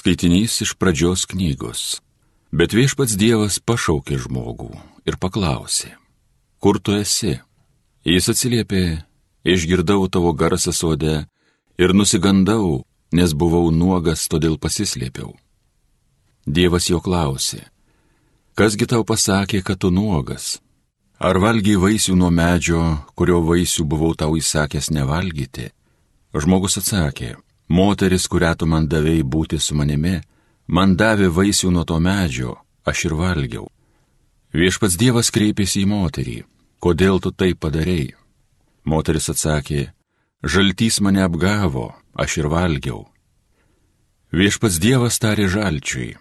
Skaitinys iš pradžios knygos. Bet viešpats Dievas pašaukė žmogų ir paklausė, kur tu esi? Jis atsiliepė, išgirdau tavo garsą sode ir nusigandau, nes buvau nuogas, todėl pasislėpiau. Dievas jo klausė, kasgi tau pasakė, kad tu nuogas? Ar valgiai vaisių nuo medžio, kurio vaisių buvau tau įsakęs nevalgyti? Žmogus atsakė, moteris, kurią tu man davei būti su manimi, man davė vaisių nuo to medžio, aš ir valgiau. Viešpats Dievas kreipėsi į moterį, kodėl tu tai padarei? Moteris atsakė, žaltys mane apgavo, aš ir valgiau. Viešpats Dievas tarė žalčiui,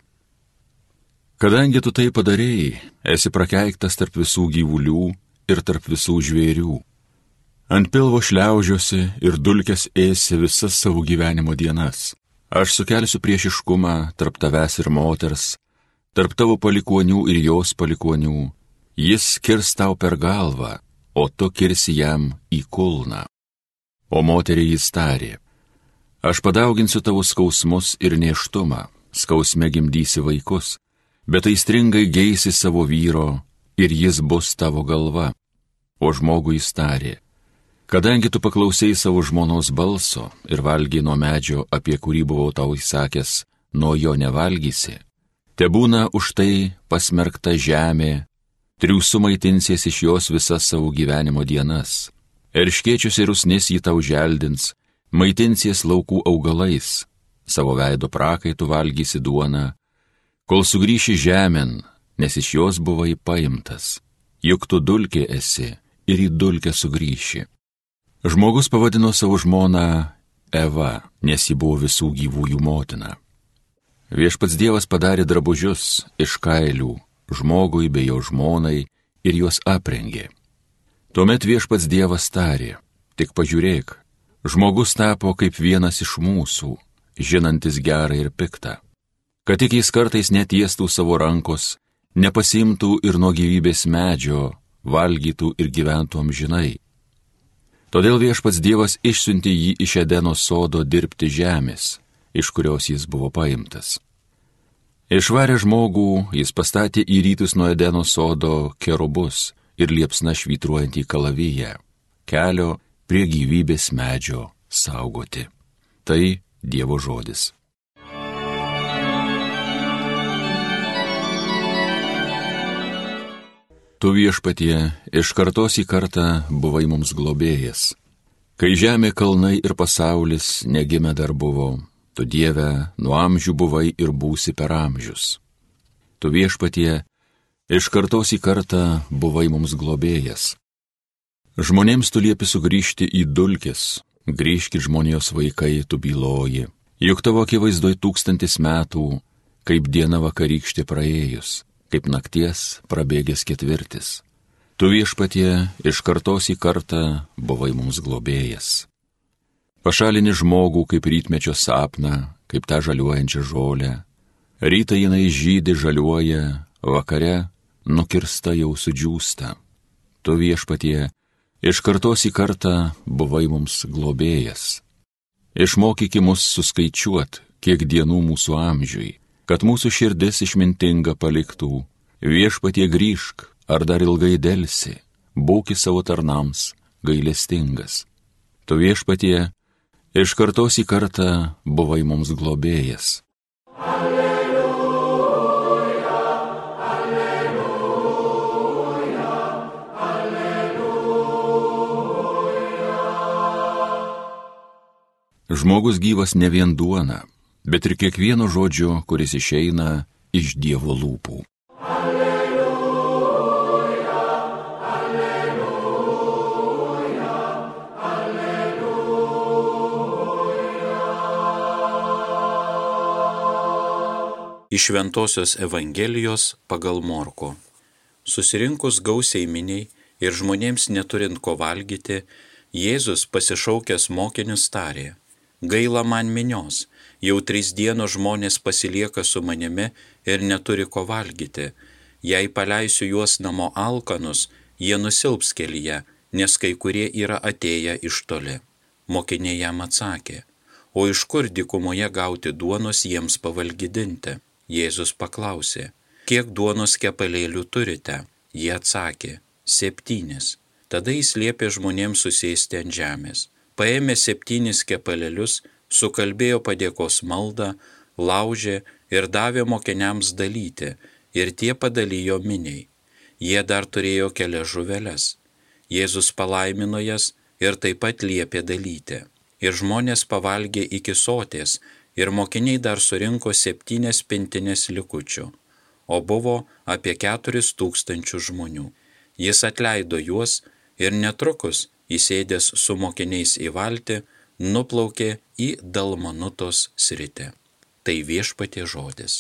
kadangi tu tai padarei, esi prakeiktas tarp visų gyvulių ir tarp visų žvėrių. Ant pilvo šliaužiosi ir dulkes ėsi visas savo gyvenimo dienas. Aš sukelsiu priešiškumą tarp tavęs ir moters, tarp tavo palikuonių ir jos palikuonių. Jis kirs tau per galvą, o tu kirsi jam į kulną. O moteriai jis tarė, aš padauginsiu tavo skausmus ir nėštumą, skausme gimdysi vaikus, bet aistringai geisi savo vyro ir jis bus tavo galva. O žmogui jis tarė, kadangi tu paklausei savo žmonos balso ir valgiai nuo medžio, apie kurį buvau tau įsakęs, nuo jo nevalgysi, tebūna už tai pasmerkta žemė, triūsu maitinsies iš jos visas savo gyvenimo dienas. Erškėčius ir rusnis jį tau želdins, maitinsies laukų augalais, savo veido prakaitų valgysi duoną, kol sugrįši žemėn, nes iš jos buvai paimtas, juk tu dulkė esi ir į dulkę sugrįši. Žmogus pavadino savo žmoną Eva, nes ji buvo visų gyvųjų motina. Viešpats Dievas padarė drabužius iš kailių žmogui bei jo žmonai ir juos aprengė. Tuomet Viešpats Dievas tarė, tik pažiūrėk, žmogus tapo kaip vienas iš mūsų, žinantis gerą ir piktą, kad tik jis kartais netiestų savo rankos, nepasimtų ir nuo gyvybės medžio, valgytų ir gyventų amžinai. Todėl Viešpats Dievas išsiuntė jį iš Edeno sodo dirbti žemės, iš kurios jis buvo paimtas. Išvarė žmogų, jis pastatė į rytus nuo Edeno sodo kerubus ir liepsna švytruojantį kalaviją, kelio prie gyvybės medžio saugoti. Tai Dievo žodis. Tu Viešpatie iš kartos į kartą buvai mums globėjas. Kai žemė, kalnai ir pasaulis negimę dar buvo, tu Dieve nuo amžių buvai ir būsi per amžius. Tu Viešpatie iš kartos į kartą buvai mums globėjas. Žmonėms tu liepi sugrįžti į dulkes, grįžkit žmonijos vaikai, tu byloji, juk tavo akivaizdoj 1000 metų, kaip diena vakarykštė praėjus, kaip nakties prabėgęs 4. Tu Viešpatie iš kartos į kartą buvai mums globėjas. Pašalini žmogų kaip rytmečio sapną, kaip tą žaliuojančią žolę. Rytą jinai žydi žaliuoja, vakare nukirsta jau sudžiūsta. Tu Viešpatie iš kartos į kartą buvai mums globėjas. Išmokyki mus suskaičiuot, kiek dienų mūsų amžiui, kad mūsų širdis išmintinga paliktų. Viešpatie grįžk, ar dar ilgai delsi, būki savo tarnams gailestingas. Tu Viešpatie iš kartos į kartą buvai mums globėjas. Alleluja, alleluja, alleluja. Žmogus gyvas ne vien duona, bet ir kiekvienu žodžiu, kuris išeina iš Dievo lūpų. Iš Šventosios Evangelijos pagal Morkų. Susirinkus gausiai miniai ir žmonėms neturint ko valgyti, Jėzus pasišaukęs mokinius tarė, gaila man minios, jau 3 dienos žmonės pasilieka su manimi ir neturi ko valgyti. Jei paleisiu juos namo alkanus, jie nusilps kelyje, nes kai kurie yra atėję iš toli. Mokiniai jam atsakė, o iš kur dykumoje gauti duonos jiems pavalgydinti? Jėzus paklausė, kiek duonos kepalėlių turite? Jie atsakė, 7. Tada jis liepė žmonėms susėsti ant žemės. Paėmė 7 kepalėlius, sukalbėjo padėkos maldą, laužė ir davė mokiniams dalyti, ir tie padalijo miniai. Jie dar turėjo kelias žuveles. Jėzus palaimino jas ir taip pat liepė dalyti. Ir žmonės pavalgė iki soties, ir mokiniai dar surinko 7 pintines likučių, o buvo apie 4,000 žmonių. Jis atleido juos ir netrukus, įsėdęs su mokiniais į valtį, nuplaukė į Dalmanutos sritį. Tai Viešpaties žodis.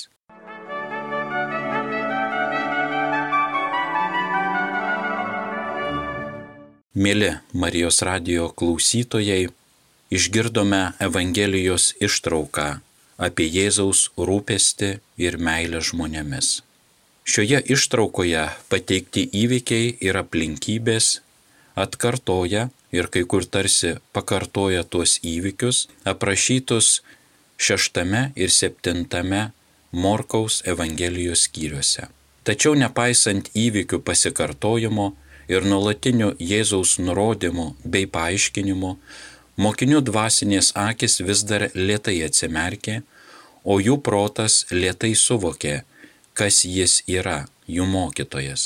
Mėly Marijos radijo klausytojai, išgirdome Evangelijos ištrauką apie Jėzaus rūpestį ir meilę žmonėmis. Šioje ištraukoje pateikti įvykiai ir aplinkybės atkartoja ir kai kur tarsi pakartoja tuos įvykius aprašytus 6 ir 7 Morkaus Evangelijos skyriuose. Tačiau nepaisant įvykių pasikartojimo ir nuolatinių Jėzaus nurodymų bei paaiškinimų, mokinių dvasinės akis vis dar lėtai atsimerkė, o jų protas lėtai suvokė, kas jis yra, jų mokytojas.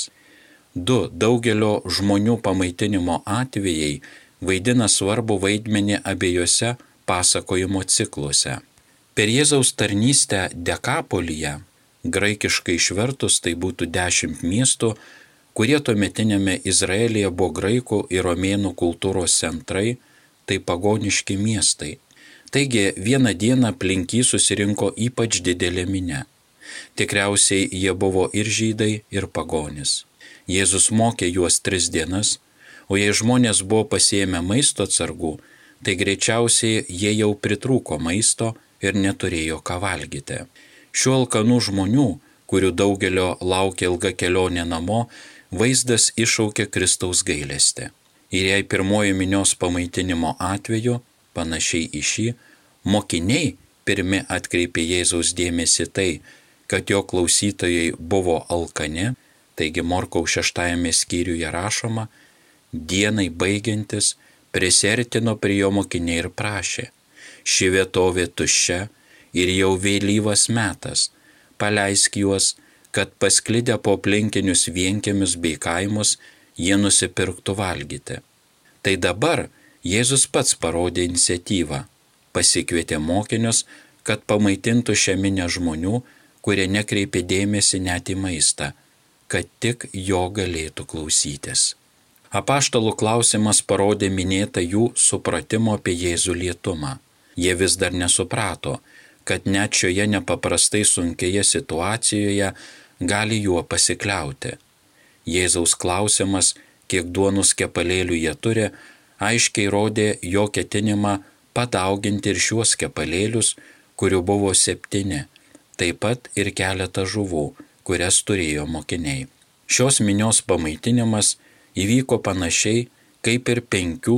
2 daugelio žmonių pamaitinimo atvejai vaidina svarbų vaidmenį abiejose pasakojimo cikluose. Per Jėzaus tarnystę Dekapolyje, graikiškai išvertus tai būtų 10 miestų, kurie tuometinėme Izraelyje buvo graikų ir romėnų kultūros centrai, tai pagoniški miestai. Taigi vieną dieną aplink jį susirinko ypač didelė minia. Tikriausiai jie buvo ir žydai, ir pagonys. Jėzus mokė juos 3 dienas, o jei žmonės buvo pasiėmę maisto atsargų, tai greičiausiai jie jau pritrūko maisto ir neturėjo ką valgyti. Šių alkanų žmonių, kurių daugelio laukia ilga kelionė namo, vaizdas iššaukė Kristaus gailestį. Ir jei pirmoji minios pamaitinimo atveju, panašiai į šį, mokiniai pirmi atkreipė Jėzaus dėmesį tai, kad jo klausytojai buvo alkani, taigi Morkaus 6 skyriuje rašoma, dienai baigiantis prisiartino prie jo mokiniai ir prašė, ši vietovė tuščia ir jau vėlyvas metas, paleisk juos, kad pasklidę po aplinkinius vienkiemius bei kaimus jie nusipirktų valgyti. Tai dabar Jėzus pats parodė iniciatyvą, pasikvietė mokinius, kad pamaitintų šią minią žmonių, kurie nekreipė dėmesį net į maistą, kad tik jo galėtų klausytis. Apaštalų klausimas parodė minėtą jų supratimo apie Jėzų lėtumą. Jie vis dar nesuprato, kad net šioje nepaprastai sunkioje situacijoje gali juo pasikliauti. Jėzaus klausimas, kiek duonos kepalėlių jie turi, aiškiai rodė jo ketinimą padauginti ir šiuos kepalėlius, kurių buvo 7, taip pat ir keletą žuvų, kurias turėjo mokiniai. Šios minios pamaitinimas įvyko panašiai kaip ir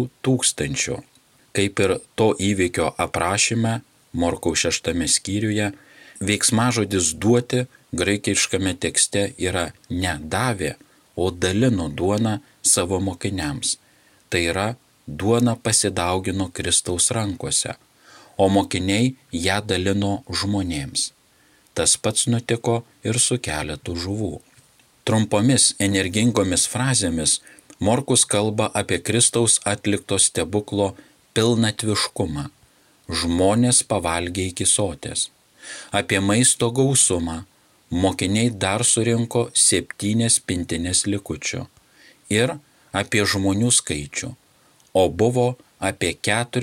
5,000. Kaip ir to įvykio aprašyme Morkaus 6 skyriuje, veiksmažodis duoti graikiškame tekste yra ne davė, o dalino duoną savo mokiniams. Tai yra, duona pasidaugino Kristaus rankose, o mokiniai ją dalino žmonėms. Tas pats nutiko ir su keletu žuvų. Trumpomis energingomis frazėmis Morkus kalba apie Kristaus atlikto stebuklo pilnatviškumą. Žmonės pavalgė iki soties. Apie maisto gausumą mokiniai dar surinko 7 pintines likučių. Ir apie žmonių skaičių, o buvo apie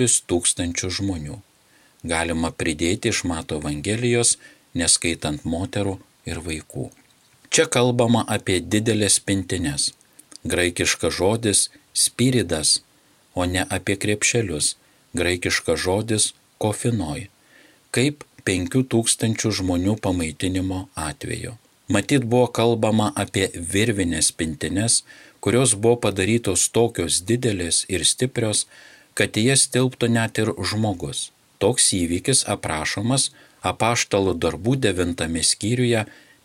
4,000 žmonių. Galima pridėti iš Mato Evangelijos, neskaitant moterų ir vaikų. Čia kalbama apie didelės pintines. Graikiškas žodis spiridas, o ne apie krepšelius. Graikiškas žodis kofinoj, kaip 5,000 žmonių pamaitinimo atveju. Matyt buvo kalbama apie virvinės pintines, kurios buvo padarytos tokios didelės ir stiprios, kad į jas tilptų net ir žmogus. Toks įvykis aprašomas Apaštalų darbų 9 skyriuje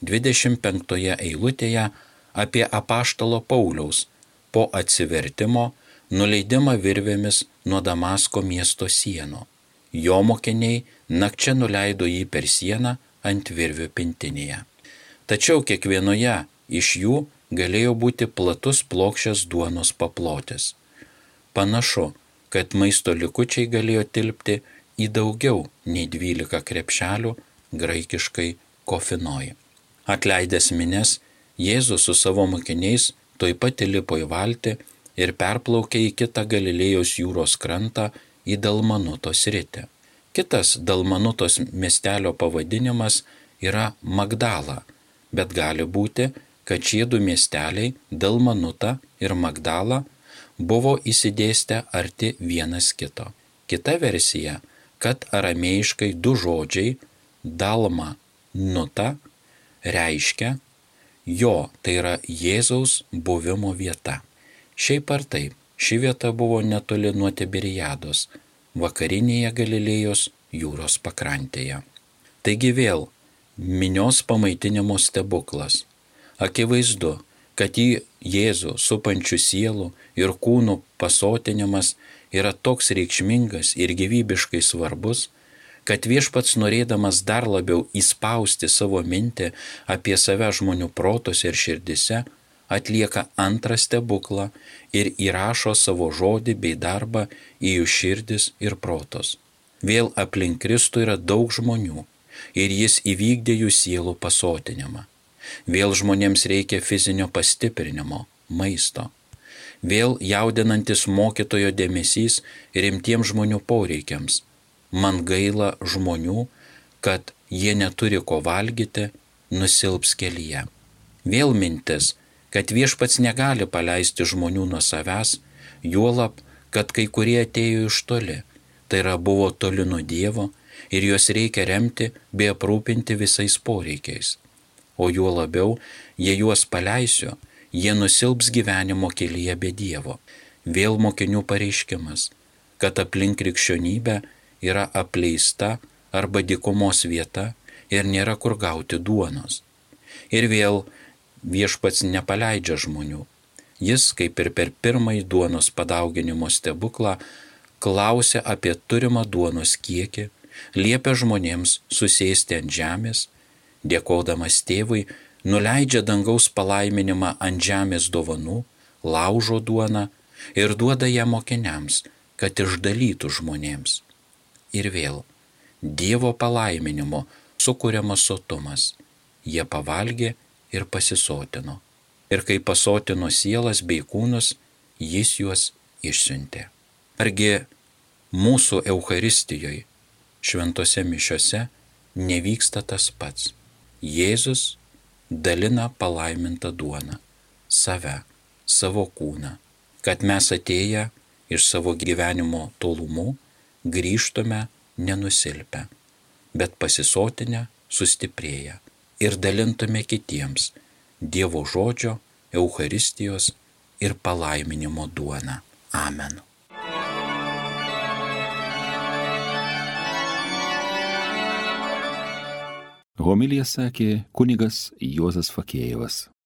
25 eilutėje apie apaštalo Pauliaus po atsivertimo nuleidimą virvėmis nuo Damasko miesto sienų. Jo mokiniai nakčia nuleido jį per sieną ant virvių pintinėje. Tačiau kiekvienoje iš jų galėjo būti platus plokščias duonos paplotis. Panašu, kad maisto likučiai galėjo tilpti į daugiau nei 12 krepšelių, graikiškai kofinoj. Atleidęs minias, Jėzus su savo mokiniais tuoj pat įlipo į valtį ir perplaukė į kitą Galilėjos jūros krantą į Dalmanuto sritį. Kitas Dalmanutos miestelio pavadinimas yra Magdala, bet gali būti, kad šie du miesteliai Dalmanuta ir Magdala buvo įsidėstę arti vienas kito. Kita versija, kad aramėjiškai du žodžiai Dalma Nuta reiškia jo, tai yra Jėzaus buvimo vieta. Šiaip ar taip, ši vieta buvo netoli nuo Tiberiados, vakarinėje Galilėjos jūros pakrantėje. Taigi vėl minios pamaitinimo stebuklas. Akivaizdu, kad į Jėzų supančių sielų ir kūnų pasotinimas yra toks reikšmingas ir gyvybiškai svarbus, kad viešpats norėdamas dar labiau įspausti savo mintį apie save žmonių protuose ir širdise, atlieka antrą stebuklą ir įrašo savo žodį bei darbą į jų širdis ir protus. Vėl aplink Kristų yra daug žmonių ir jis įvykdė jų sielų pasotinimą. Vėl žmonėms reikia fizinio pastiprinimo, maisto. Vėl jaudinantis mokytojo dėmesys rimtiems žmonių poreikiams. Man gaila žmonių, kad jie neturi ko valgyti, nusilps kelyje. Vėl mintis, kad viešpats negali paleisti žmonių nuo savęs, juolab, kad kai kurie atėjo iš toli, tai yra buvo toli nuo Dievo ir juos reikia remti bei aprūpinti visais poreikiais. O juo labiau, jei juos paleisiu, jie nusilps gyvenimo kelyje be Dievo. Vėl mokinių pareiškimas, kad aplink krikščionybę yra apleista arba dykumos vieta ir nėra kur gauti duonos. Ir vėl viešpats nepaleidžia žmonių. Jis, kaip ir per pirmąjį duonos padauginimo stebuklą, klausia apie turimą duonos kiekį, liepia žmonėms susėsti ant žemės, dėkodamas tėvui, nuleidžia dangaus palaiminimą ant žemės dovanų, laužo duoną ir duoda ją mokiniams, kad išdalytų žmonėms. Ir vėl, Dievo palaiminimo sukuriamas sotumas. Jie pavalgė ir pasisotino. Ir kai pasotino sielas bei kūnus, jis juos išsiuntė. Argi mūsų Eucharistijoje, šventose mišiose, nevyksta tas pats. Jėzus dalina palaimintą duoną, save, savo kūną, kad mes atėję iš savo gyvenimo tolumų grįžtume nenusilpę, bet pasisotinę sustiprėję ir dalintume kitiems Dievo žodžio, Eucharistijos ir palaiminimo duoną. Amen. Homiliją sakė kunigas Juozas Fakėjevas.